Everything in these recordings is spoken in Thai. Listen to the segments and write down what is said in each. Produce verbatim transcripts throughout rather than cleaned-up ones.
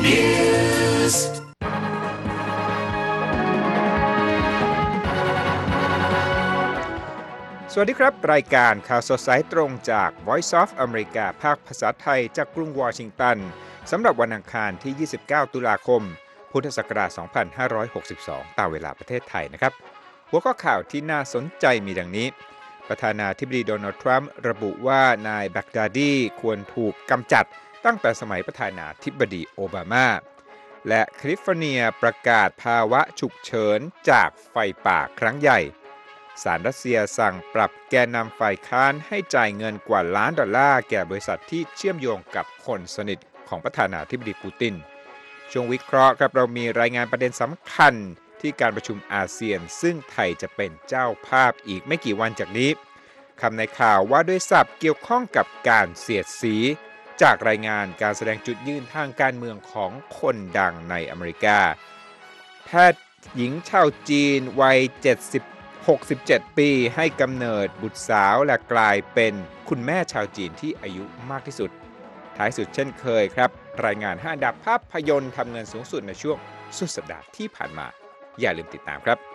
Newsสวัสดีครับรายการข่าวสดสายตรงจาก Voice of America ภาคภาษาไทยจากกรุงวอชิงตันสำหรับวันอังคารที่ยี่สิบเก้าตุลาคมพุทธศักราชสองพันห้าร้อยหกสิบสองตามเวลาประเทศไทยนะครับหัวข้อข่าวที่น่าสนใจมีดังนี้ประธานาธิบดีโดนัลด์ทรัมป์ระบุว่านายบักดาดีควรถูกกำจัดตั้งแต่สมัยประธานาธิบดีโอบามาและแคลิฟอร์เนียประกาศภาวะฉุกเฉินจากไฟป่าครั้งใหญ่ศาลรัสเซียสั่งปรับแกนนำฝ่ายค้านให้จ่ายเงินกว่าล้านดอลลาร์แก่บริษัทที่เชื่อมโยงกับคนสนิทของประธานาธิบดีปูตินช่วงวิเคราะห์ครับเรามีรายงานประเด็นสำคัญที่การประชุมอาเซียนซึ่งไทยจะเป็นเจ้าภาพอีกไม่กี่วันจากนี้คำในข่าวว่าด้วยศัพท์เกี่ยวข้องกับการเสียดสีจากรายงานการแสดงจุดยืนทางการเมืองของคนดังในอเมริกาแพทย์หญิงชาวจีนวัยเจ็ดสิบ หกสิบเจ็ดปีให้กำเนิดบุตรสาวและกลายเป็นคุณแม่ชาวจีนที่อายุมากที่สุดท้ายสุดเช่นเคยครับรายงานห้าอันดับภาพยนตร์ทำเงินสูงสุดในช่วงสุดสัปดาห์ที่ผ่านมาอย่าลืมติดตามครับ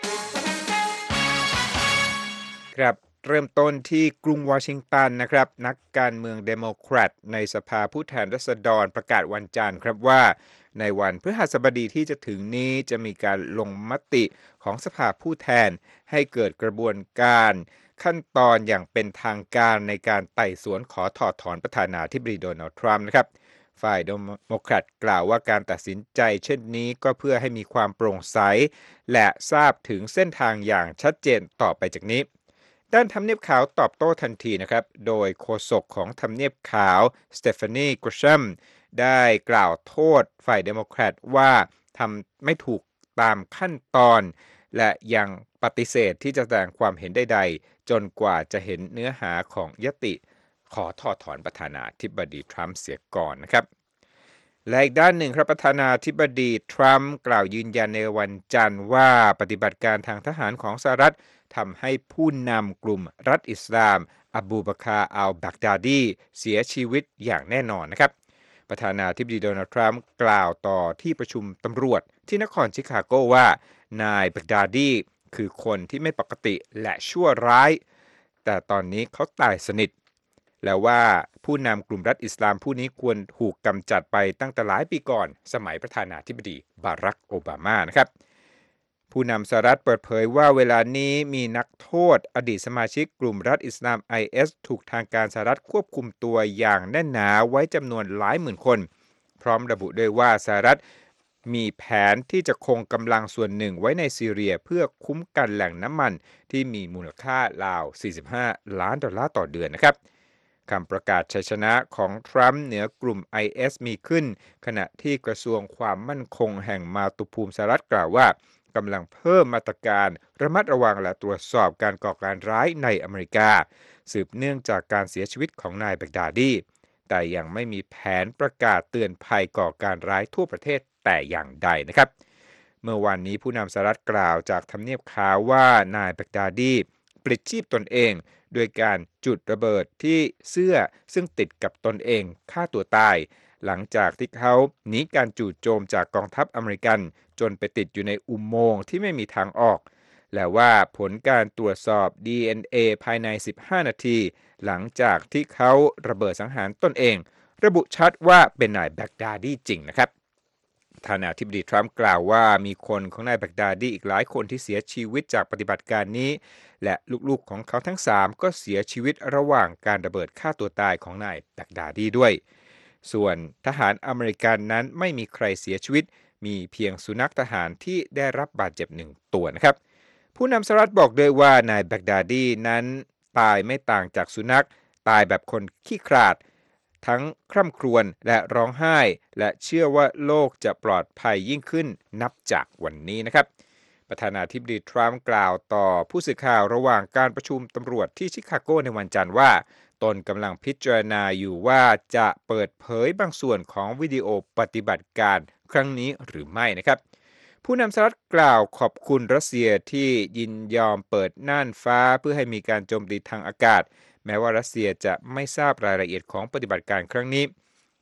ครับเริ่มต้นที่กรุงวอชิงตันนะครับนักการเมืองเดโมแครตในสภาผู้แทนราษฎรประกาศวันจันทร์ครับว่าในวันพฤหัสบดีที่จะถึงนี้จะมีการลงมติของสภาผู้แทนให้เกิดกระบวนการขั้นตอนอย่างเป็นทางการในการไต่สวนขอถอดถอนประธานาธิบดีโดนัลด์ทรัมป์นะครับฝ่ายเดโมแครตกล่าวว่าการตัดสินใจเช่นนี้ก็เพื่อให้มีความโปร่งใสและทราบถึงเส้นทางอย่างชัดเจนต่อไปจากนี้ด้านทำเนียบขาวตอบโต้ทันทีนะครับโดยโฆษกของทำเนียบขาวสเตฟานีกรชัมได้กล่าวโทษฝ่ายเดโมแครตว่าทำไม่ถูกตามขั้นตอนและยังปฏิเสธที่จะแสดงความเห็นใดๆจนกว่าจะเห็นเนื้อหาของยติขอถอดถอนประธานาธิบดีทรัมป์เสียก่อนนะครับและอีกด้านหนึ่งครับประธานาธิบดีทรัมป์กล่าวยืนยันในวันจันทร์ว่าปฏิบัติการทางทหารของสหรัฐทำให้ผู้นำกลุ่มรัฐอิสลามอบูบักรอัลบักดาดีเสียชีวิตอย่างแน่นอนนะครับประธานาธิบดีโดนัลด์ทรัมป์กล่าวต่อที่ประชุมตำรวจที่นครชิคาโกว่านายบักดาดีคือคนที่ไม่ปกติและชั่วร้ายแต่ตอนนี้เขาตายสนิทแล้วว่าผู้นำกลุ่มรัฐอิสลามผู้นี้ควรถูกกำจัดไปตั้งแต่หลายปีก่อนสมัยประธานาธิบดีบารักโอบามานะครับผู้นำสหรัฐเปิดเผยว่าเวลานี้มีนักโทษอดีตสมาชิกกลุ่มรัฐอิสลาม ไอ เอส ถูกทางการสหรัฐควบคุมตัวอย่างแน่นหนาไว้จำนวนหลายหมื่นคนพร้อมระบุด้วยว่าสหรัฐมีแผนที่จะคงกำลังส่วนหนึ่งไว้ในซีเรียเพื่อคุ้มกันแหล่งน้ำมันที่มีมูลค่าราวสี่สิบห้าล้านดอลลาร์ต่อเดือนนะครับคำประกาศชัยชนะของทรัมป์เหนือกลุ่ม ไอ เอส มีขึ้นขณะที่กระทรวงความมั่นคงแห่งมาตุภูมิสหรัฐกล่าวว่ากำลังเพิ่มมาตรการระมัดระวังและตรวจสอบการก่อการร้ายในอเมริกาสืบเนื่องจากการเสียชีวิตของนายบักดาดีแต่ยังไม่มีแผนประกาศเตือนภัยก่อการร้ายทั่วประเทศแต่อย่างใดนะครับเมื่อวานนี้ผู้นำสหรัฐกล่าวจากทำเนียบขาวว่านายบักดาดีปลิดชีพตนเองโดยการจุดระเบิดที่เสื้อซึ่งติดกับตนเองฆ่าตัวตายหลังจากที่เขาหนีการจู่โจมจากกองทัพอเมริกันจนไปติดอยู่ในอุโมงค์ที่ไม่มีทางออกและว่าผลการตรวจสอบ ดี เอ็น เอ ภายในสิบห้านาทีหลังจากที่เขาระเบิดสังหารตนเองระบุชัดว่าเป็นนายบักดาดีจริงนะครับประธานาธิบดีทรัมป์กล่าวว่ามีคนของนายบักดาดีอีกหลายคนที่เสียชีวิตจากปฏิบัติการนี้และลูกๆของเขาทั้งสามก็เสียชีวิตระหว่างการระเบิดฆ่าตัวตายของนายบักดาดีด้วยส่วนทหารอเมริกันนั้นไม่มีใครเสียชีวิตมีเพียงสุนัขทหารที่ได้รับบาดเจ็บหนึ่งตัวนะครับผู้นำสหรัฐบอกด้วยว่านายบักดาดีนั้นตายไม่ต่างจากสุนัขตายแบบคนขี้ขลาดทั้งคร่ำครวญและร้องไห้และเชื่อว่าโลกจะปลอดภัยยิ่งขึ้นนับจากวันนี้นะครับประธานาธิบดีทรัมป์กล่าวต่อผู้สื่อข่าวระหว่างการประชุมตำรวจที่ชิคาโกในวันจันทร์ว่าตนกำลังพิจารณาอยู่ว่าจะเปิดเผยบางส่วนของวิดีโอปฏิบัติการครั้งนี้หรือไม่นะครับผู้นำสหรัฐกล่าวขอบคุณรัสเซียที่ยินยอมเปิดน่านฟ้าเพื่อให้มีการโจมตีทางอากาศแม้ว่ารัสเซียจะไม่ทราบรายละเอียดของปฏิบัติการครั้งนี้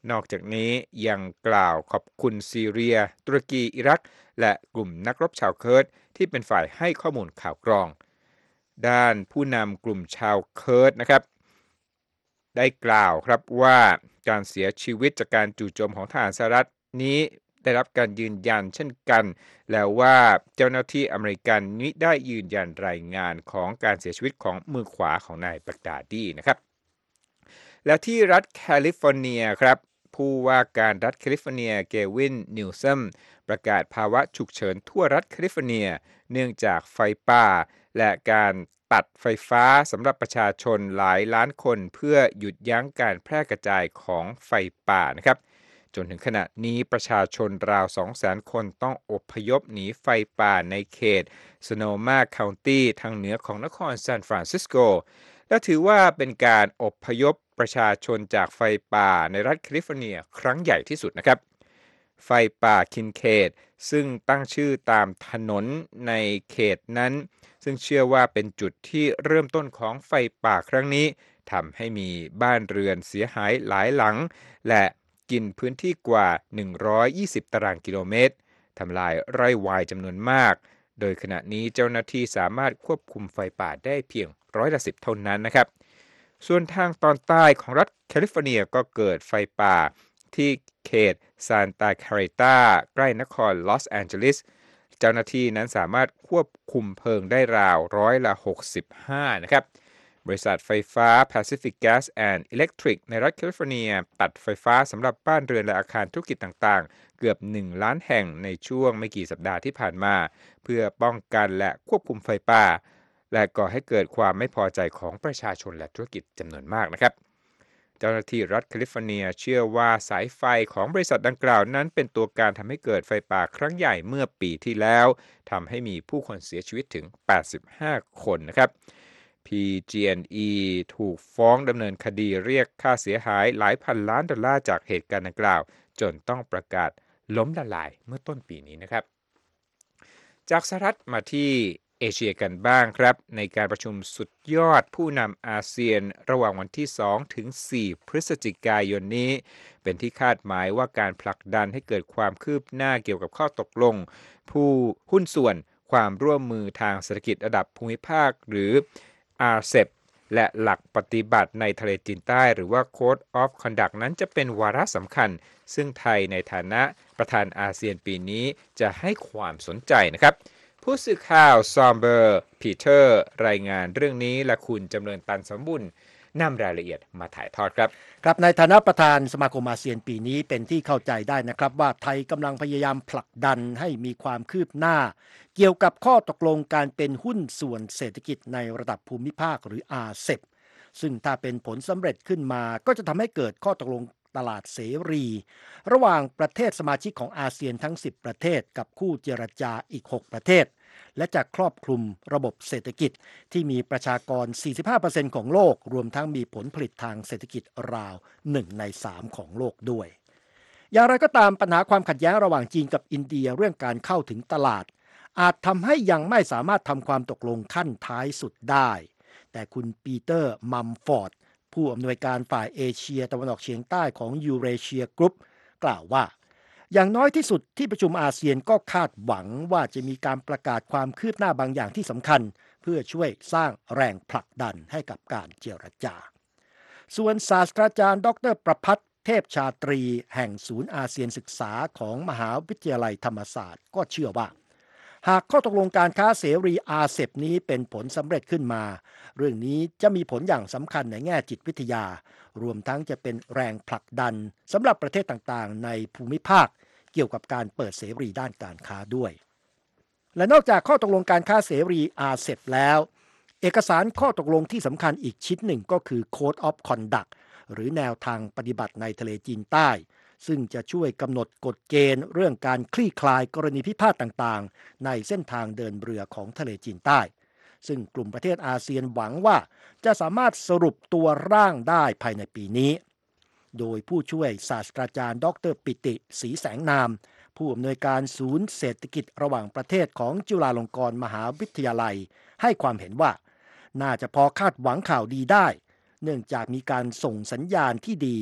นอกจากนี้ยังกล่าวขอบคุณซีเรียตุรกีอิรักและกลุ่มนักรบชาวเคิร์ดที่เป็นฝ่ายให้ข้อมูลข่าวกรองด้านผู้นำกลุ่มชาวเคิร์ดนะครับได้กล่าวครับว่าการเสียชีวิตจากการจู่โจมของทหารสหรัฐนี้ได้รับการยืนยันเช่นกันแล้วว่าเจ้าหน้าที่อเมริกันมิได้ยืนยันรายงานของการเสียชีวิตของมือขวาของนายบักดาดีนะครับแล้วที่รัฐแคลิฟอร์เนียครับผู้ว่าการรัฐแคลิฟอร์เนียเกวินนิวซัมประกาศภาวะฉุกเฉินทั่วรัฐแคลิฟอร์เนียเนื่องจากไฟป่าและการตัดไฟฟ้าสำหรับประชาชนหลายล้านคนเพื่อหยุดยั้งการแพร่กระจายของไฟป่านะครับจนถึงขณะนี้ประชาชนราว สองแสน คนต้องอพยพหนีไฟป่าในเขต Sonoma County ทางเหนือของนครซานฟรานซิสโกและถือว่าเป็นการอพยพประชาชนจากไฟป่าในรัฐแคลิฟอร์เนียครั้งใหญ่ที่สุดนะครับไฟป่าคินเคดซึ่งตั้งชื่อตามถนนในเขตนั้นซึ่งเชื่อว่าเป็นจุดที่เริ่มต้นของไฟป่าครั้งนี้ทำให้มีบ้านเรือนเสียหายหลายหลังและกินพื้นที่กว่าหนึ่งร้อยยี่สิบตารางกิโลเมตรทำลายไร่วายจำนวนมากโดยขณะนี้เจ้าหน้าที่สามารถควบคุมไฟป่าได้เพียงร้อยละสิบเท่านั้นนะครับส่วนทางตอนใต้ของรัฐแคลิฟอร์เนียก็เกิดไฟป่าที่เขตซานตาคาริตาใกล้นครลอสแอนเจลิสเจ้าหน้าที่นั้นสามารถควบคุมเพลิงได้ราวร้อยละหกสิบห้านะครับบริษัทไฟฟ้า Pacific Gas and Electric ในรัฐแคลิฟอร์เนียตัดไฟฟ้าสำหรับบ้านเรือนและอาคารธุรกิจต่างๆเกือบหนึ่งล้านแห่งในช่วงไม่กี่สัปดาห์ที่ผ่านมาเพื่อป้องกันและควบคุมไฟป่าและก่อให้เกิดความไม่พอใจของประชาชนและธุรกิจจำนวนมากนะครับเจ้าหน้าที่รัฐแคลิฟอร์เนียเชื่อว่าสายไฟของบริษัทดังกล่าวนั้นเป็นตัวการทำให้เกิดไฟป่าครั้งใหญ่เมื่อปีที่แล้วทำให้มีผู้คนเสียชีวิตถึงแปดสิบห้าคนนะครับ พี จี เอ็น อี ถูกฟ้องดำเนินคดีเรียกค่าเสียหายหลายพันล้านดอลลาร์จากเหตุการณ์ดังกล่าวจนต้องประกาศล้มละลายเมื่อต้นปีนี้นะครับจากสหรัฐมาที่เอเชียกันบ้างครับในการประชุมสุดยอดผู้นำอาเซียนระหว่างวันที่สองถึงสี่พฤศจิกายนนี้เป็นที่คาดหมายว่าการผลักดันให้เกิดความคืบหน้าเกี่ยวกับข้อตกลงผู้หุ้นส่วนความร่วมมือทางเศรษฐกิจระดับภูมิภาคหรือ อาร์ ซี อี พี และหลักปฏิบัติในทะเลจีนใต้หรือว่า Code of Conduct นั้นจะเป็นวาระสำคัญซึ่งไทยในฐานะประธานอาเซียนปีนี้จะให้ความสนใจนะครับผู้สื่อข่าวซอมเบอร์พีเตอร์รายงานเรื่องนี้และคุณจำเริญตันสมบุญนำรายละเอียดมาถ่ายทอดครับครับในฐานะประธานสมาคมอาเซียนปีนี้เป็นที่เข้าใจได้นะครับว่าไทยกำลังพยายามผลักดันให้มีความคืบหน้าเกี่ยวกับข้อตกลงการเป็นหุ้นส่วนเศรษฐกิจในระดับภูมิภาคหรือ อาร์ ซี อี พี ซึ่งถ้าเป็นผลสำเร็จขึ้นมาก็จะทำให้เกิดข้อตกลงตลาดเสรีระหว่างประเทศสมาชิกของอาเซียนทั้งสิบประเทศกับคู่เจรจาอีกหกประเทศและจะครอบคลุมระบบเศรษฐกิจที่มีประชากร สี่สิบห้าเปอร์เซ็นต์ ของโลกรวมทั้งมีผลผลิตทางเศรษฐกิจราวหนึ่งในสามของโลกด้วยอย่างไรก็ตามปัญหาความขัดแย้งระหว่างจีนกับอินเดียเรื่องการเข้าถึงตลาดอาจทำให้ยังไม่สามารถทำความตกลงขั้นท้ายสุดได้แต่คุณปีเตอร์มัมฟอร์ดผู้อำนวยการฝ่ายเอเชียตะวันออกเฉียงใต้ของยูเรเชียกรุ๊ปกล่าวว่าอย่างน้อยที่สุดที่ประชุมอาเซียนก็คาดหวังว่าจะมีการประกาศความคืบหน้าบางอย่างที่สำคัญเพื่อช่วยสร้างแรงผลักดันให้กับการเจรจาส่วนศาสตราจารย์ดรประภัทรเทพชาตรีแห่งศูนย์อาเซียนศึกษาของมหาวิทยาลัยธรรมศาสตร์ก็เชื่อว่าหากข้อตกลงการค้าเสรี อาร์ ซี อี พี นี้เป็นผลสำเร็จขึ้นมาเรื่องนี้จะมีผลอย่างสำคัญในแง่จิตวิทยารวมทั้งจะเป็นแรงผลักดันสำหรับประเทศต่างๆในภูมิภาคเกี่ยวกับการเปิดเสรีด้านการค้าด้วยและนอกจากข้อตกลงการค้าเสรี อาร์ ซี อี พี แล้วเอกสารข้อตกลงที่สำคัญอีกชิ้นหนึ่งก็คือ Code of Conduct หรือแนวทางปฏิบัติในทะเลจีนใต้ซึ่งจะช่วยกำหนดกฎเกณฑ์เรื่องการคลี่คลายกรณีพิพาทต่างๆในเส้นทางเดินเรือของทะเลจีนใต้ซึ่งกลุ่มประเทศอาเซียนหวังว่าจะสามารถสรุปตัวร่างได้ภายในปีนี้โดยผู้ช่วยศาสตราจารย์ดรปิติศรีแสงนามผู้อำนวยการศูนย์เศรษฐกิจระหว่างประเทศของจุฬาลงกรณ์มหาวิทยาลัยให้ความเห็นว่าน่าจะพอคาดหวังข่าวดีได้เนื่องจากมีการส่งสัญญาณที่ดี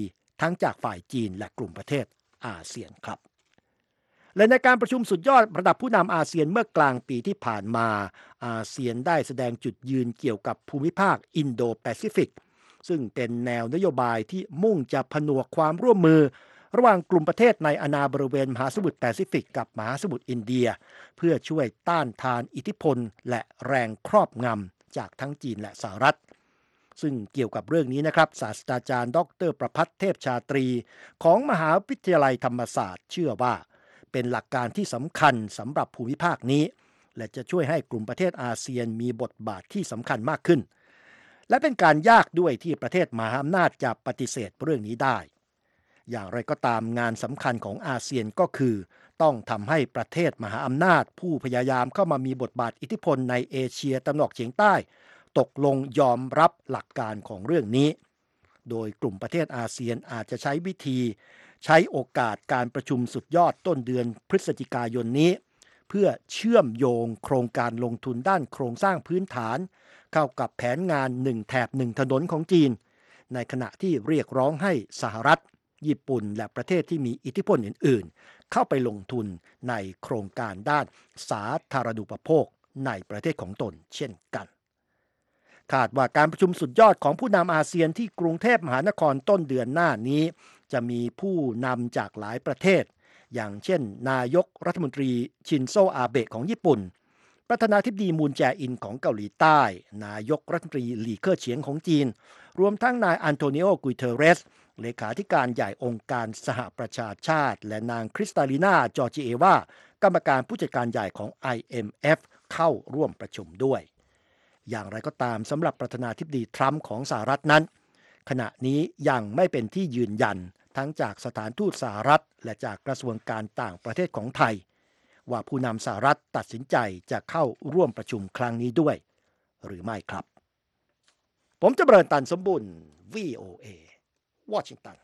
ทั้งจากฝ่ายจีนและกลุ่มประเทศอาเซียนครับและในการประชุมสุดยอดระดับผู้นำอาเซียนเมื่อกลางปีที่ผ่านมาอาเซียนได้แสดงจุดยืนเกี่ยวกับภูมิภาคอินโดแปซิฟิกซึ่งเป็นแนวนโยบายที่มุ่งจะผนวกความร่วมมือระหว่างกลุ่มประเทศในอาณาบริเวณมหาสมุทรแปซิฟิกกับมหาสมุทรอินเดียเพื่อช่วยต้านทานอิทธิพลและแรงครอบงำจากทั้งจีนและสหรัฐซึ่งเกี่ยวกับเรื่องนี้นะครับศาสตราจารย์ดรประภัสเทพชาตรีของมหาวิทยาลัยธรรมศาสตร์เชื่อว่าเป็นหลักการที่สำคัญสำหรับภูมิภาคนี้และจะช่วยให้กลุ่มประเทศอาเซียนมีบทบาทที่สำคัญมากขึ้นและเป็นการยากด้วยที่ประเทศมหาอำนาจจะปฏิเสธเรื่องนี้ได้อย่างไรก็ตามงานสำคัญของอาเซียนก็คือต้องทำให้ประเทศมหาอำนาจผู้พยายามเข้ามามีบทบาทอิทธิพลในเอเชียตะวันออกเฉียงใต้ตกลงยอมรับหลักการของเรื่องนี้โดยกลุ่มประเทศอาเซียนอาจจะใช้วิธีใช้โอกาสการประชุมสุดยอดต้นเดือนพฤศจิกายนนี้เพื่อเชื่อมโยงโครงการลงทุนด้านโครงสร้างพื้นฐานเข้ากับแผนงานหนึ่งแถบหนึ่งถนนของจีนในขณะที่เรียกร้องให้สหรัฐญี่ปุ่นและประเทศที่มีอิทธิพลอื่นๆเข้าไปลงทุนในโครงการด้านสาธารณูปโภคในประเทศของตนเช่นกันคาดว่าการประชุมสุดยอดของผู้นำอาเซียนที่กรุงเทพมหานครต้นเดือนหน้านี้จะมีผู้นำจากหลายประเทศอย่างเช่นนายกรัฐมนตรีชินโซอาเบะของญี่ปุ่นประธานาธิบดีมูนแจอินของเกาหลีใต้นายกรัฐมนตรีหลี่เค่อเฉียงของจีนรวมทั้งนายอันโตนิโอ กุยเทเรสเลขาธิการใหญ่องค์การสหประชาชาติและนางคริสตาลินาจอร์จิเอวากรรมการผู้จัดการใหญ่ของ ไอ เอ็ม เอฟ เข้าร่วมประชุมด้วยอย่างไรก็ตามสำหรับประธานาธิบดีทรัมป์ของสหรัฐนั้นขณะนี้ยังไม่เป็นที่ยืนยันทั้งจากสถานทูตสหรัฐและจากกระทรวงการต่างประเทศของไทยว่าผู้นำสหรัฐตัดสินใจจะเข้าร่วมประชุมครั้งนี้ด้วยหรือไม่ครับผมจะเบิร์นตันสมบุญ วี โอ เอ วอชิงตัน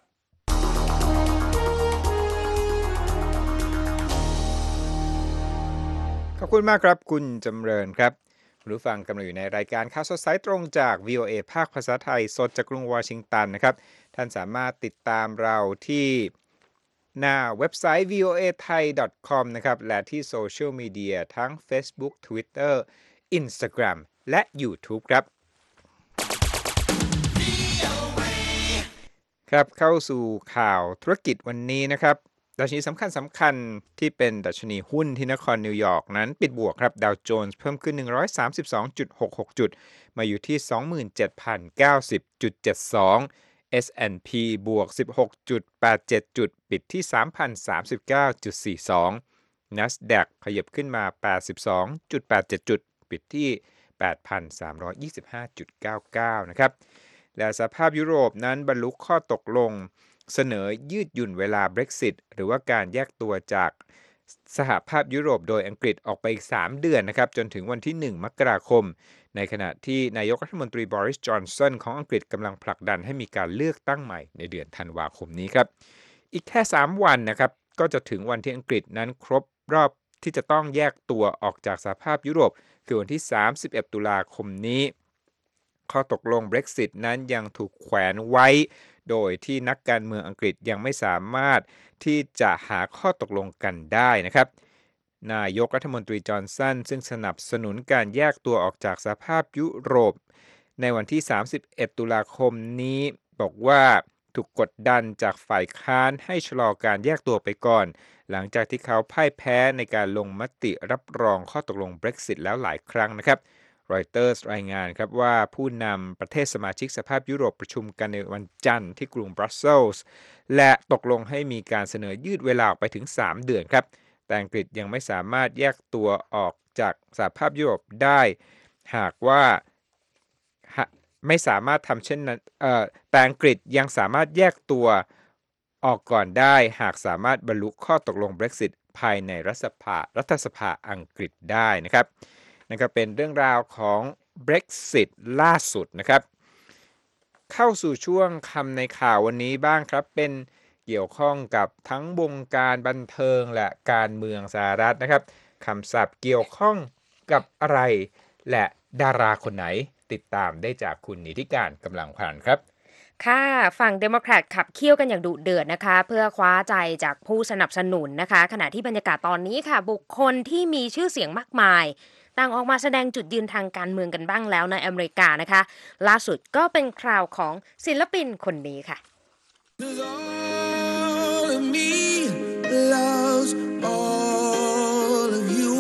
ขอบคุณมากครับคุณจำเริญครับคุณผู้ฟังกำลังอยู่ในรายการข่าวสดสายตรงจาก วี โอ เอ ภาคภาษาไทยสดจากกรุงวอชิงตันนะครับท่านสามารถติดตามเราที่หน้าเว็บไซต์ วี โอ เอ ไทย ดอท คอม นะครับและที่โซเชียลมีเดียทั้ง Facebook Twitter Instagram และ YouTube ครับครับเข้าสู่ข่าวธุรกิจวันนี้นะครับดัชนีสำคัญสำคัญที่เป็นดัชนีหุ้นที่นครนิวยอร์กนั้นปิดบวกครับดาวโจนส์เพิ่มขึ้น หนึ่งร้อยสามสิบสองจุดหกหก จุดมาอยู่ที่ สองหมื่นเจ็ดพันเก้าสิบจุดเจ็ดสอง เอส แอนด์ พี บวก สิบหกจุดแปดเจ็ด จุดปิดที่ สามพันสามสิบเก้าจุดสี่สอง NASDAQ ขยับขึ้นมา แปดสิบสองจุดแปดเจ็ด จุดปิดที่ แปดพันสามร้อยยี่สิบห้าจุดเก้าเก้า นะครับและสหภาพยุโรปนั้นบรรลุข้อตกลงเสนอยืดหยุ่นเวลา Brexit หรือว่าการแยกตัวจากสหภาพยุโรปโดยอังกฤษออกไปอีกสามเดือนนะครับจนถึงวันที่หนึ่งมกราคมในขณะที่นายกรัฐมนตรีบริส จอนสันของอังกฤษกำลังผลักดันให้มีการเลือกตั้งใหม่ในเดือนธันวาคมนี้ครับอีกแค่สามวันนะครับก็จะถึงวันที่อังกฤษนั้นครบรอบที่จะต้องแยกตัวออกจากสหภาพยุโรปคือวันที่สามสิบเอ็ดตุลาคมนี้ข้อตกลง Brexit นั้นยังถูกแขวนไว้โดยที่นักการเมืองอังกฤษยังไม่สามารถที่จะหาข้อตกลงกันได้นะครับนายกรัฐมนตรีจอห์นสันซึ่งสนับสนุนการแยกตัวออกจากสหภาพยุโรปในวันที่สามสิบเอ็ดตุลาคมนี้บอกว่าถูกกดดันจากฝ่ายค้านให้ชะลอการแยกตัวไปก่อนหลังจากที่เขาพ่ายแพ้ในการลงมติรับรองข้อตกลง Brexit แล้วหลายครั้งนะครับรอยเตอร์สรายงานครับว่าผู้นำประเทศสมาชิกสหภาพยุโรปประชุมกันในวันจันทร์ที่กรุงบรัสเซลส์และตกลงให้มีการเสนอยืดเวลาออกไปถึงสามเดือนครับแต่อังกฤษยังไม่สามารถแยกตัวออกจากสหภาพยุโรปได้หากว่าไม่สามารถทำเช่นนั้นเอ่อแต่อังกฤษยังสามารถแยกตัวออกก่อนได้หากสามารถบรรลุข้อตกลง Brexit ภายในรัฐสภารัฐสภาอังกฤษได้นะครับนั่นก็เป็นเรื่องราวของ Brexit ล่าสุดนะครับเข้าสู่ช่วงคำในข่าววันนี้บ้างครับเป็นเกี่ยวข้องกับทั้งวงการบันเทิงและการเมืองสหรัฐนะครับคำศัพท์เกี่ยวข้องกับอะไรและดาราคนไหนติดตามได้จากคุณนิติการกำลังพันธ์ครับค่ะฝั่งเดโมแครตขับเคี่ยวกันอย่างดุเดือดนะคะเพื่อคว้าใจจากผู้สนับสนุนนะคะขณะที่บรรยากาศตอนนี้ค่ะบุคคลที่มีชื่อเสียงมากมายต่างออกมาแสดงจุดยืนทางการเมืองกันบ้างแล้วในอเมริกานะคะล่าสุดก็เป็นคราวของศิลปินคนนี้ค่ะ 'Cause all of me loves all of you.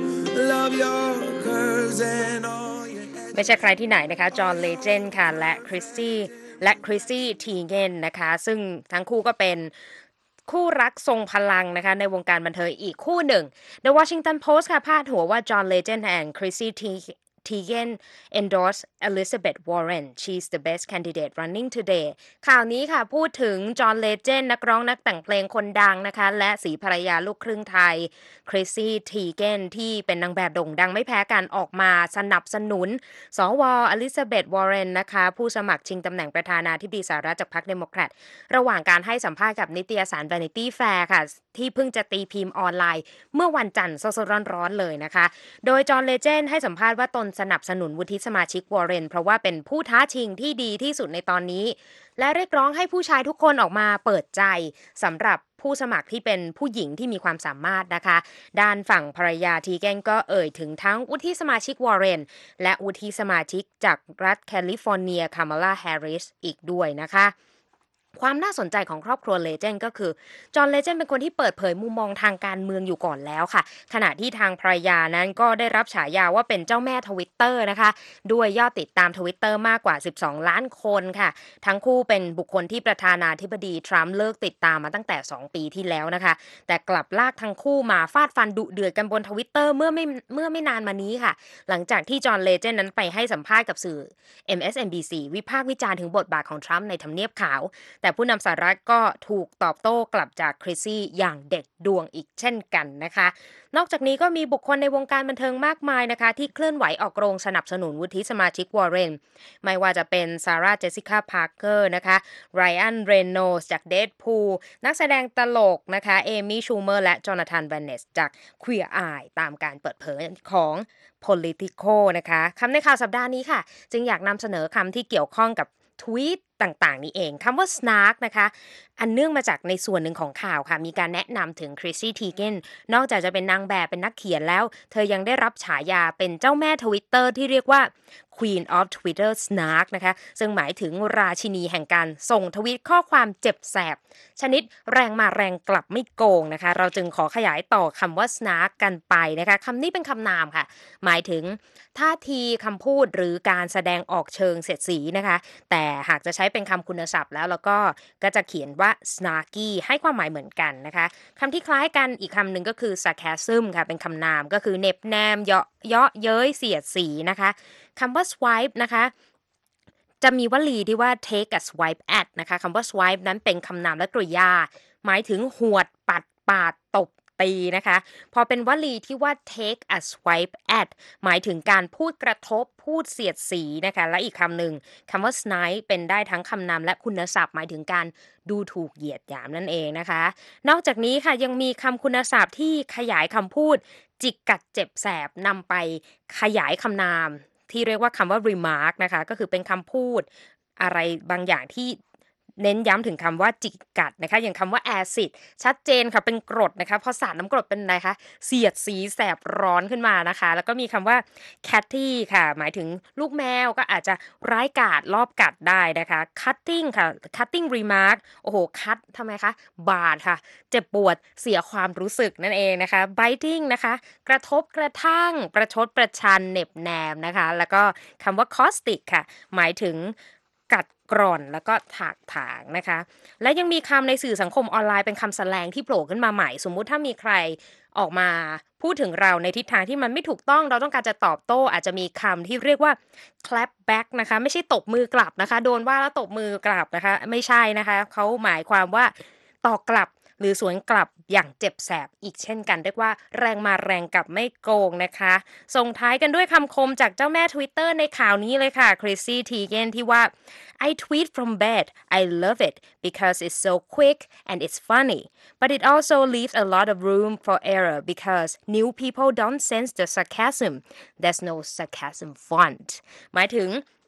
Love your curves and all your ไม่ใช่ใครที่ไหนนะคะจอห์นเลเจนด์ค่ะและคริสซี่และคริสซี่ทีเกนนะคะซึ่งทั้งคู่ก็เป็นคู่รักทรงพลังนะคะในวงการบันเทิงอีกคู่หนึ่ง The Washington Post ค่ะพาดหัวว่า John Legend and Chrissy Teigen endorse Elizabeth Warren she's the best candidate running today ข่าวนี้ค่ะพูดถึงจอห์นเลเจนด์นักร้องนักแต่งเพลงคนดังนะคะและสีภรรยาลูกครึ่งไทยคริสซี่ทีเกนที่เป็นนางแบบโด่งดังไม่แพ้กันออกมาสนับสนุนสวอลิซาเบธวอร์เรนนะคะผู้สมัครชิงตำแหน่งประธานาธิบดีสหรัฐจากพรรคเดโมแครตระหว่างการให้สัมภาษณ์กับนิตยสาร Vanity Fair ค่ะที่เพิ่งจะตีพิมพ์ออนไลน์เมื่อวันจันทร์สดๆร้อนๆเลยนะคะโดยจอห์นเลเจนด์ให้สัมภาษณ์ว่าตนสนับสนุนวุฒิสมาชิกวอร์เรนเพราะว่าเป็นผู้ท้าชิงที่ดีที่สุดในตอนนี้และเรียกร้องให้ผู้ชายทุกคนออกมาเปิดใจสำหรับผู้สมัครที่เป็นผู้หญิงที่มีความสามารถนะคะด้านฝั่งภรรยาทีแกนก็เอ่ยถึงทั้งวุฒิสมาชิกวอร์เรนและวุฒิสมาชิกจากรัฐแคลิฟอร์เนียคามาลาแฮร์ริสอีกด้วยนะคะความน่าสนใจของครอบครัวเลเจนด์ก็คือจอห์นเลเจนด์เป็นคนที่เปิดเผยมุมมองทางการเมืองอยู่ก่อนแล้วค่ะขณะที่ทางภรรยานั้นก็ได้รับฉายาว่าเป็นเจ้าแม่ Twitter นะคะด้วยยอดติดตาม Twitter มากกว่าสิบสองล้านคนค่ะทั้งคู่เป็นบุคคลที่ประธานาธิบดีทรัมป์เลิกติดตามมาตั้งแต่สองปีที่แล้วนะคะแต่กลับลากทั้งคู่มาฟาดฟันดุเดือดกันบน Twitter เมื่อไม่เมื่อไม่นานมานี้ค่ะหลังจากที่จอห์นเลเจนด์นั้นไปให้สัมภาษณ์กับสื่อ เอ็ม เอส เอ็น บี ซี วิพากษ์วิจารณ์ถึงบทบาทของทรัมป์ในทำเนียบขาวแต่ผู้นำสหรัฐก็ถูกตอบโต้กลับจากคริสซี่อย่างเด็ดดวงอีกเช่นกันนะคะนอกจากนี้ก็มีบุคคลในวงการบันเทิงมากมายนะคะที่เคลื่อนไหวออกโรงสนับสนุนวุฒิสมาชิกวอร์เรนไม่ว่าจะเป็นซาร่าเจสสิก้าพาร์เกอร์นะคะไรอันเรโนสจากเดดพูลนักแสดงตลกนะคะเอมี่ชูเมอร์และจอนาธานแวนเนสจาก Queer Eye ตามการเปิดเผยของ Politico นะคะคำในข่าวสัปดาห์นี้ค่ะจึงอยากนำเสนอคำที่เกี่ยวข้องกับทวีตต่างๆนี่เองคำว่า snark นะคะอันเนื่องมาจากในส่วนหนึ่งของข่าวค่ะมีการแนะนำถึงคริสซี่ทีเกนนอกจากจะเป็นนางแบบเป็นนักเขียนแล้วเธอยังได้รับฉายาเป็นเจ้าแม่ Twitter ที่เรียกว่า Queen of Twitter Snark นะคะซึ่งหมายถึงราชินีแห่งการส่งทวีตข้อความเจ็บแสบชนิดแรงมาแรงกลับไม่โกงนะคะเราจึงขอขยายต่อคำว่า snark กันไปนะคะคำนี้เป็นคำนามค่ะหมายถึงท่าทีคำพูดหรือการแสดงออกเชิงเสียดสีนะคะแต่หากจะใช้เป็นคำคุณศัพท์แล้วแล้วก็ก็จะเขียนว่า snarky ให้ความหมายเหมือนกันนะคะคำที่คล้ายกันอีกคำหนึ่งก็คือ sarcasm ค่ะเป็นคำนามก็คือเหน็บแนมเยาะเยาะเย้ยเสียดสีนะคะคำว่า swipe นะคะจะมีวลีที่ว่า take a swipe at นะคะคำว่า swipe นั้นเป็นคำนามและกริยาหมายถึงหวดปัดปาดตบตีนะคะพอเป็นวลีที่ว่า take a swipe at หมายถึงการพูดกระทบพูดเสียดสีนะคะและอีกคำหนึ่งคำว่า snipe เป็นได้ทั้งคำนามและคุณศัพท์หมายถึงการดูถูกเหยียดหยามนั่นเองนะคะนอกจากนี้ค่ะยังมีคำคุณศัพท์ที่ขยายคำพูดจิกกัดเจ็บแสบนำไปขยายคำนามที่เรียกว่าคำว่า remark นะคะก็คือเป็นคำพูดอะไรบางอย่างที่เน้นย้ำถึงคำว่าจิกกัดนะคะอย่างคำว่า acid ชัดเจนค่ะเป็นกรดนะคะพอสาดน้ำกรดเป็นอะไรคะเสียดสีแสบร้อนขึ้นมานะคะแล้วก็มีคำว่า catty ค่ะหมายถึงลูกแมวก็อาจจะร้ายกาจรอบกัดได้นะคะ cutting ค่ะ cutting remark โอ้โห cut ทำไมคะบาดค่ะเจ็บปวดเสียความรู้สึกนั่นเองนะคะ biting นะคะกระทบกระทั่งประชดประชันเหน็บแนมนะคะแล้วก็คำว่า caustic ค่ะหมายถึงกัดกร่อนแล้วก็ถากถางนะคะและยังมีคำในสื่อสังคมออนไลน์เป็นคำแสลงที่โผล่ขึ้นมาใหม่สมมุติถ้ามีใครออกมาพูดถึงเราในทิศทางที่มันไม่ถูกต้องเราต้องการจะตอบโต้อาจจะมีคำที่เรียกว่า clap back นะคะไม่ใช่ตบมือกลับนะคะโดนว่าแล้วตบมือกลับนะคะไม่ใช่นะคะเขาหมายความว่าตอบกลับหรือสวนกลับอย่างเจ็บแสบอีกเช่นกันเรียกว่าแรงมาแรงกลับไม่โกงนะคะส่งท้ายกันด้วยคำคมจากเจ้าแม่ Twitter ในข่าวนี้เลยค่ะ Chrissy Teigen ที่ว่า I tweet from bed I love it because it's so quick and it's funny but it also leaves a lot of room for error because new people don't sense the sarcasm there's no sarcasm font หมายถึง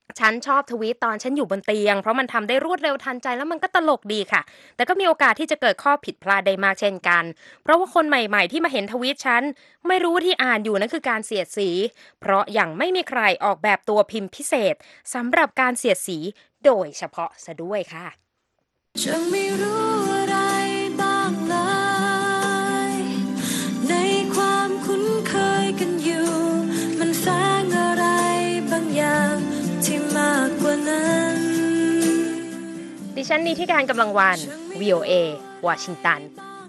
ฉันชอบทวีตตอนฉันอยู่บนเตียงเพราะมันทำได้รวดเร็วทันใจแล้วมันก็ตลกดีค่ะแต่ก็มีโอกาสที่จะเกิดข้อผิดพลาดได้มากเช่นกันเพราะว่าคนใหม่ๆที่มาเห็นทวีตฉันไม่รู้ว่าที่อ่านอยู่นั่นคือการเสียดสีเพราะยังไม่มีใครออกแบบตัวพิมพ์พิเศษสำหรับการเสียดสีโดยเฉพาะซะด้วยค่ะฉันไม่รู้อะไรบ้างเลยในความคุ้นเคยกันอยู่มันแฝงอะไรบางอย่างที่มากกว่านั้นดิฉันนิติการกำลังวัน วี โอ เอ วอชิงตัน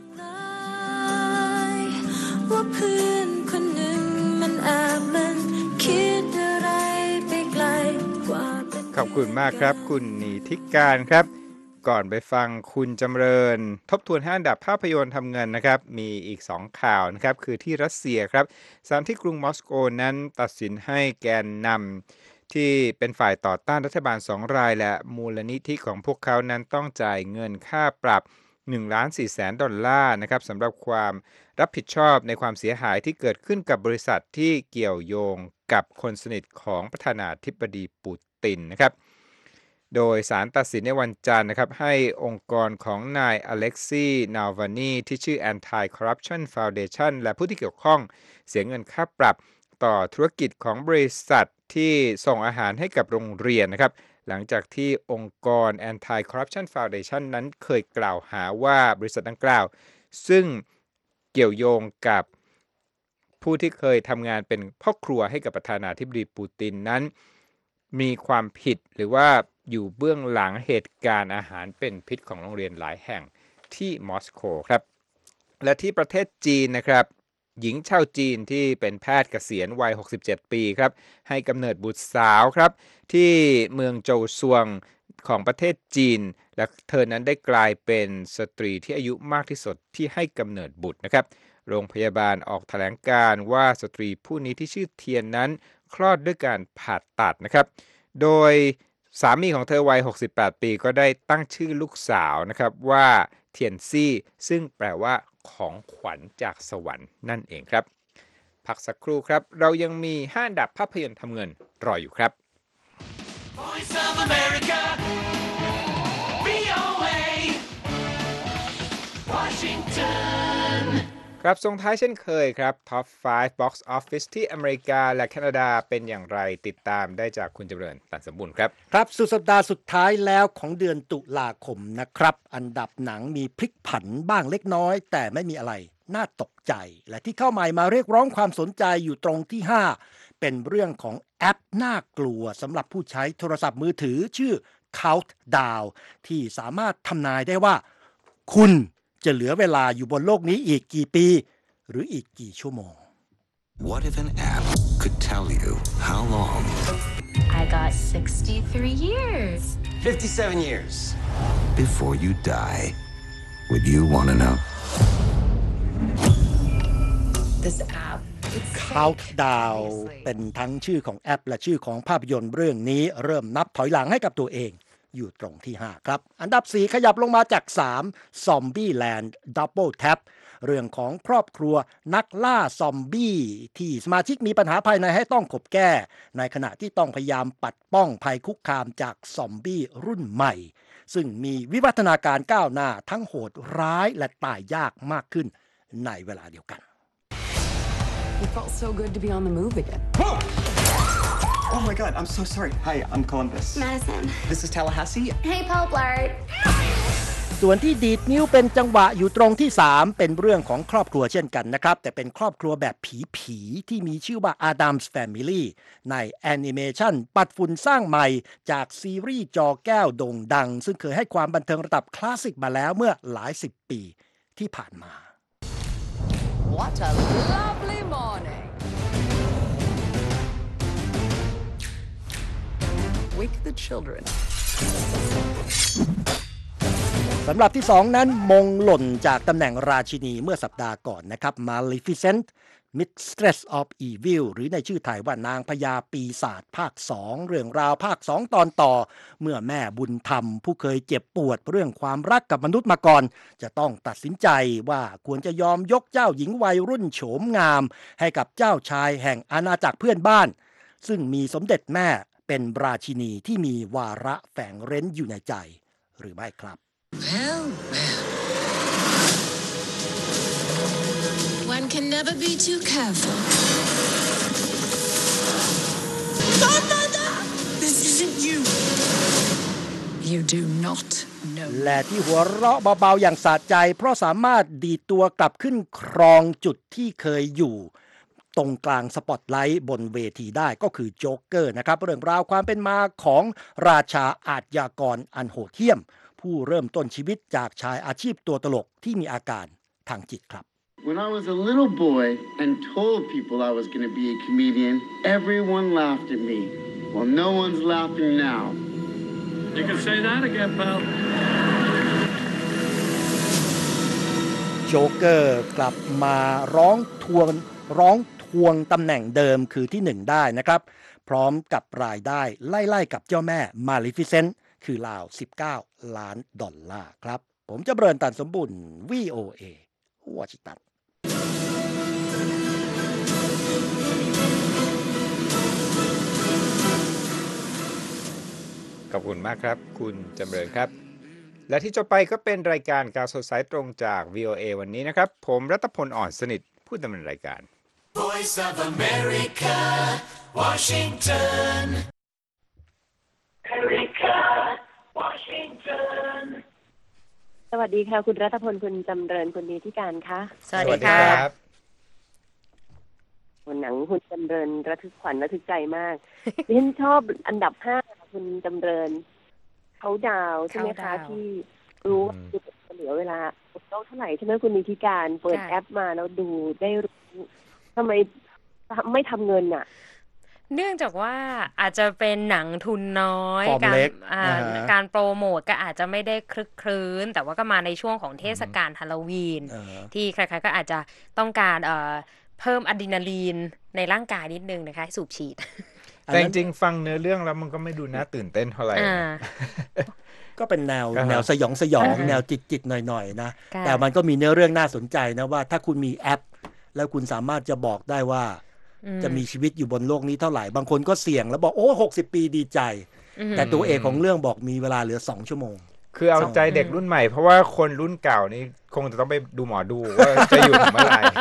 ว่าเพื่อนคนหนึ่งมันแอบมันคิดอะไรไปไกลกว่าขอบคุณมากครับคุณนิติการครับก่อนไปฟังคุณจำเริญทบทวนห้าอันดับภาพยนตร์ทำเงินนะครับมีอีกสองข่าวนะครับคือที่รัสเซียครับศาลที่กรุงมอสโกนั้นตัดสินให้แกนนำที่เป็นฝ่ายต่อต้านรัฐบาลสองรายและมูลนิธิของพวกเขานั้นต้องจ่ายเงินค่าปรับหนึ่งล้านสี่แสนดอลลาร์นะครับสำหรับความรับผิดชอบในความเสียหายที่เกิดขึ้นกับบริษัทที่เกี่ยวโยงกับคนสนิทของประธานาธิบดีปูตินนะครับโดยศาลตัดสินในวันจันทร์นะครับให้องค์กรของนายอเล็กซีนาลวานีที่ชื่อ Anti-Corruption Foundation และผู้ที่เกี่ยวข้องเสียเงินค่าปรับต่อธุรกิจของบริษัทที่ส่งอาหารให้กับโรงเรียนนะครับหลังจากที่องค์กร Anti-Corruption Foundation นั้นเคยกล่าวหาว่าบริษัทดังกล่าวซึ่งเกี่ยวโยงกับผู้ที่เคยทำงานเป็นพ่อครัวให้กับประธานาธิบดีปูตินนั้นมีความผิดหรือว่าอยู่เบื้องหลังเหตุการณ์อาหารเป็นพิษของโรงเรียนหลายแห่งที่มอสโกครับและที่ประเทศจีนนะครับหญิงชาวจีนที่เป็นแพทย์เกษียณวัยหกสิบเจ็ดปีครับให้กำเนิดบุตรสาวครับที่เมืองโจวซวงของประเทศจีนและเธอนั้นได้กลายเป็นสตรีที่อายุมากที่สุดที่ให้กำเนิดบุตรนะครับโรงพยาบาลออกแถลงการว่าสตรีผู้นี้ที่ชื่อเทียนนั้นคลอดด้วยการผ่าตัดนะครับโดยสามีของเธอวัยหกสิบแปดปีก็ได้ตั้งชื่อลูกสาวนะครับว่าเทียนซี่ซึ่งแปลว่าของขวัญจากสวรรค์นั่นเองครับพักสักครู่ครับเรายังมีห้าอันดับภาพยนตร์ทำเงินรออยู่ครับ Voice of America วี โอ เอ Washington ครับส่งท้ายเช่นเคยครับ Top ไฟว์ Box Office ที่อเมริกาและแคนาดาเป็นอย่างไรติดตามได้จากคุณจำเริญตันสมบูรณ์ครับครับสุดสัปดาห์สุดท้ายแล้วของเดือนตุลาคมนะครับอันดับหนังมีพลิกผันบ้างเล็กน้อยแต่ไม่มีอะไรน่าตกใจและที่เข้าใหม่มาเรียกร้องความสนใจอยู่ตรงที่ห้าเป็นเรื่องของแอปน่ากลัวสำหรับผู้ใช้โทรศัพท์มือถือชื่อ Countdown ที่สามารถทำนายได้ว่าคุณจะเหลือเวลาอยู่บนโลกนี้อีกกี่ปีหรืออีกกี่ชั่วโมง What if an app could tell you how long I got sixty-three years fifty-seven years before you die would you want to know This app Countdown เป็นทั้งชื่อของแอปและชื่อของภาพยนตร์เรื่องนี้เริ่มนับถอยหลังให้กับตัวเองอยู่ตรงที่ห้าครับอันดับสี่ขยับลงมาจากสาม Zombieland Double Tap เรื่องของครอบครัวนักล่าซอมบี้ที่สมาชิกมีปัญหาภายในให้ต้องขบแก้ในขณะที่ต้องพยายามปัดป้องภัยคุกคามจากซอมบี้รุ่นใหม่ซึ่งมีวิวัฒนาการก้าวหน้าทั้งโหดร้ายและตายยากมากขึ้นในเวลาเดียวกัน It felt so good to be on the move again. Whoa! Oh my god, I'm so sorry. Hi, I'm Columbus. Madison. This is Tallahassee. Hey, Paul Blart. ส่วนที่ดีดนิ้วเป็นจังหวะอยู่ตรงที่สามเป็นเรื่องของครอบครัวเช่นกันนะครับแต่เป็นครอบครัวแบบผีๆที่มีชื่อว่า Addams Family ในแอนิเมชันปัดฝุ่นสร้างใหม่จากซีรีส์จอแก้วโด่งดังซึ่งเคยให้ความบันเทิงระดับคลาสสิกมาแล้วเมื่อหลายสิบปีที่ผ่านมา What a lovely morning. Wake the children. สำหรับที่สองนั้นมงหล่นจากตำแหน่งราชินีเมื่อสัปดาห์ก่อนนะครับ Maleficent Mistress of Evil หรือในชื่อไทยว่านางพญาปีศาจภาคสองเรื่องราวภาคสองตอนต่อเมื่อแม่บุญธรรมผู้เคยเจ็บปวดเรื่องความรักกับมนุษย์มาก่อนจะต้องตัดสินใจว่าควรจะยอมยกเจ้าหญิงวัยรุ่นโฉมงามให้กับเจ้าชายแห่งอาณาจักรเพื่อนบ้านซึ่งมีสมเด็จแม่เเป็นราชินีที่มีวาระแฝงเร้นอยู่ในใจหรือไม่ครับ Well, well. One can never be too careful. Godmother! This isn't you. You do not know. และที่หัวเราะเบาๆอย่างสะใจเพราะสามารถดีดตัวกลับขึ้นครองจุดที่เคยอยู่ตรงกลางสปอตไลท์บนเวทีได้ก็คือโจ๊กเกอร์นะครับเรื่องราวความเป็นมาของราชาอาชญากรอันโหดเหี้ยมผู้เริ่มต้นชีวิตจากชายอาชีพตัวตลกที่มีอาการทางจิตครับ When I was a little boy and told people I was going to be a comedian, everyone laughed at me. Well, no one's laughing now. You can say that again, pal. โจ๊กเกอร์กลับมาร้องทวงร้องทวงตำแหน่งเดิมคือที่หนึ่งได้นะครับพร้อมกับรายได้ไล่ๆกับเจ้าแม่มาลิฟิเซนต์คือราวสิบเก้าล้านดอลลาร์ครับผมจะเบิร์นตันสมบุญ วี โอ เอ วอชิงตันขอบคุณมากครับคุณจำเริญครับและที่จบไปก็เป็นรายการการสดสายตรงจาก วี โอ เอ วันนี้นะครับผมรัตพลอ่อนสนิทผู้ดำเนินรายการ Voice of America, Washington. America, Washington. สวัสดีค่ะคุณรัตพลคุณจำเริญคุณนิติการคะสวัสดีครับวันหนังคุณจำเริญระทึกขวัญระทึกใจมากดิฉันชอบอันดับห้าคุณจำเริญเขาดาวใช่ไหมคะที่รู้ว่าเหลือเวลาเท่าไหร่ใช่ไหมคุณนิติการเปิดแอปมาแล้วดูได้รู้ทำไมไม่ทำเงินอ่ะเนื่องจากว่าอาจจะเป็นหนังทุนน้อยการการโปรโมทก็อาจจะไม่ได้คลึกครื้นแต่ว่าก็มาในช่วงของเทศกาลฮาโลวีนที่ใครๆก็อาจจะต้องการเพิ่มอะดรีนาลีนในร่างกายนิดนึงนะคะสูบฉีดแต่จริงๆฟังเนื้อเรื่องแล้วมันก็ไม่ดูน่าตื่นเต้นเท่าไหร่ก็เป็นแนวแนวสยองสยองแนวจิตๆหน่อยๆนะแต่มันก็มีเนื้อเรื่องน่าสนใจนะว่าถ้าคุณมีแอปแล้วคุณสามารถจะบอกได้ว่าจะมีชีวิตอยู่บนโลกนี้เท่าไหร่บางคนก็เสี่ยงแล้วบอกโอ้หกสิบปีดีใจแต่ตัวเอกของเรื่องบอกมีเวลาเหลือสองชั่วโมงคือเอาใจเด็กรุ่นใหม่เพราะว่าคนรุ่นเก่านี่คงจะต้องไปดูหมอดูว่าจะอยู่ถึงเมื่อไหร่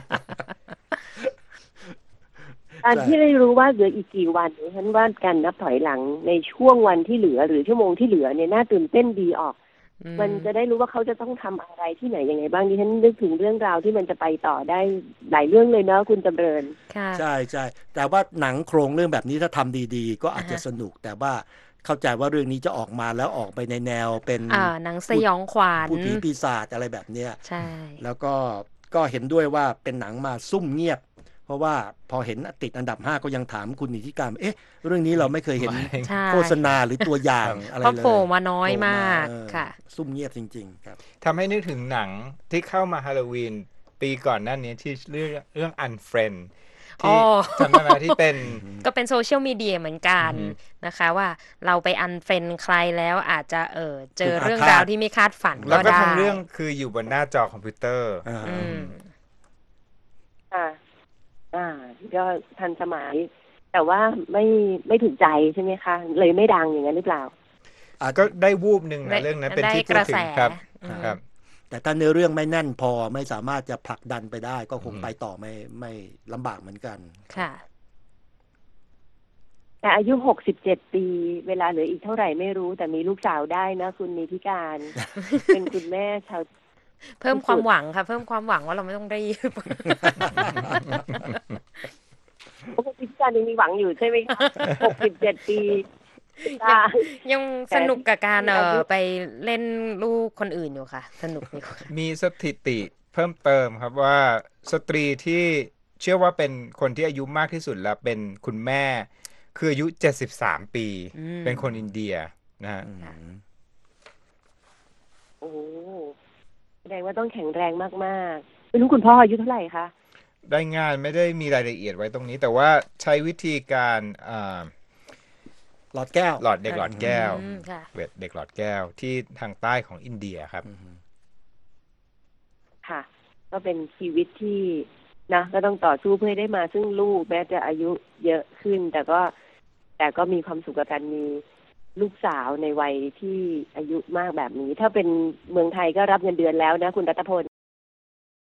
การที่ได้รู้ว่าเหลืออีกกี่วันฉันว่าการนับถอยหลังในช่วงวันที่เหลือหรือชั่วโมงที่เหลือเนี่ยน่าตื่นเต้นดีออกมันจะได้รู้ว่าเขาจะต้องทำอะไรที่ไหนยังไงบ้างดิฉันนึกถึงเรื่องราวที่มันจะไปต่อได้หลายเรื่องเลยเนาะคุณจำเริญใช่ใช่แต่ว่าหนังโครงเรื่องแบบนี้ถ้าทำดีๆก็อาจจะสนุกแต่ว่าเข้าใจว่าเรื่องนี้จะออกมาแล้วออกไปในแนวเป็นหนังสยองขวัญผู้ผีปีศาจอะไรแบบเนี้ยใช่แล้วก็ก็เห็นด้วยว่าเป็นหนังมาซุ่มเงียบเพราะว่าพอเห็นติดอันดับห้าก็ยังถามคุณนิติการเอ๊ะเรื่องนี้เราไม่เคยเห็นโฆษณาหรือตัวอย่างอะไรเลยโผล่มาน้อยมากค่ะซุ่มเงียบจริงๆครับทำให้นึกถึงหนังที่เข้ามาฮาโลวีนปีก่อนหน้านี้ที่เรื่องเรื่อง Unfriend ที่จำได้ไหมที่เป็นก็เป็นโซเชียลมีเดียเหมือนกันนะคะว่าเราไปอันเฟรนใครแล้วอาจจะเออเจอเรื่องราวที่ไม่คาดฝันก็ได้แล้วก็ทั้งเรื่องคืออยู่บนหน้าจอคอมพิวเตอร์อ่าอ่าก็ทันสมัยแต่ว่าไม่ไม่ถูกใจใช่ไหมคะเลยไม่ดังอย่างนั้นหรือเปล่าอ่าก็ได้วูบหนึ่งนะเรื่องนั้นเป็นที่พูดถึงครับครับแต่ถ้าเนื้อเรื่องไม่แน่นพอไม่สามารถจะผลักดันไปได้ก็คงไปต่อไม่ไม่ลำบากเหมือนกันค่ะแต่อายุหกสิบเจ็ดปีเวลาเหลืออีกเท่าไหร่ไม่รู้แต่มีลูกสาวได้นะคุณนิติการ เป็นคุณแม่ชาวเพิ่มความหวังค่ะเพิ่มความหวังว่าเราไม่ต้องรีบคุณนิติการยังมีหวังอยู่ใช่ไหมคะหกสิบเจ็ดปียังสนุกกับการเออไปเล่นลูกคนอื่นอยู่ค่ะสนุกอยู่มีสถิติเพิ่มเติมครับว่าสตรีที่เชื่อว่าเป็นคนที่อายุมากที่สุดแล้วเป็นคุณแม่คืออายุเจ็ดสิบสามปีเป็นคนอินเดียนะฮะโอ้แสดงว่าต้องแข็งแรงมากๆไม่รู้คุณพ่ออายุเท่าไหร่คะได้งานไม่ได้มีรายละเอียดไว้ตรงนี้แต่ว่าใช้วิธีการหลอดแก้วหลอดเด็กหลอดแก้วเด็กหลอดแก้วที่ทางใต้ของอินเดียครับค่ะก็เป็นชีวิตที่นะก็ต้องต่อสู้เพื่อได้มาซึ่งลูกแม้จะอายุเยอะขึ้นแต่ก็แแต่ก็มีความสุขกับการมีลูกสาวในวัยที่อายุมากแบบนี้ถ้าเป็นเมืองไทยก็รับเงินเดือนแล้วนะคุณรัตพล